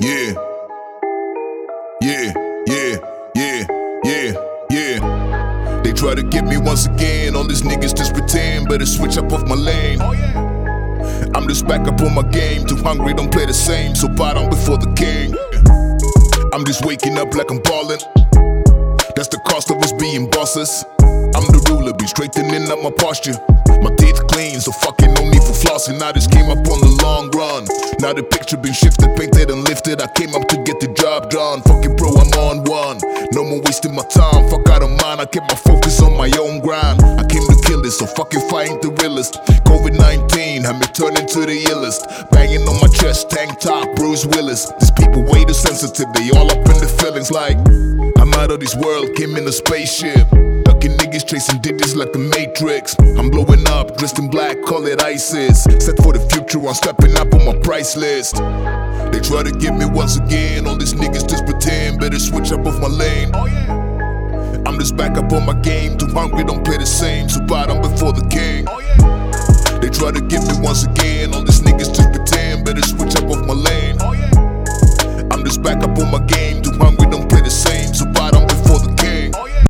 Yeah, yeah, yeah, yeah, yeah, yeah. They try to get me once again. All these niggas just pretend, better switch up off my lane. I'm just back up on my game. Too hungry, don't play the same, so bow down before the king. I'm just waking up like I'm ballin'. That's the cost of us being bosses. I'm the ruler, be straightening up my posture. My teeth clean, so fucking no need for flossing. I just came up on the long run. Now the picture been shifted, painted and lifted. I came up to get the job done. Fucking pro, I'm on one. No more wasting my time, fuck out of mind. I kept my focus on my own grind. I came to kill this, so fucking fighting the realest. COVID-19 had me turn into the illest. Banging on my chest, tank top, Bruce Willis. These people way too sensitive, they all up in the feelings like I'm out of this world, came in a spaceship. Ducking niggas chasing digits like the Matrix. I'm blowing up, dressed in black, call it ISIS. Set for the future, I'm stepping up on my price list. They try to get me once again. All these niggas just pretend, better switch up off my lane. I'm just back up on my game. Too hungry, don't play the same, so bow down before the king. They try to get me once again. All these niggas just pretend, better switch up off my lane. I'm just back up on my game.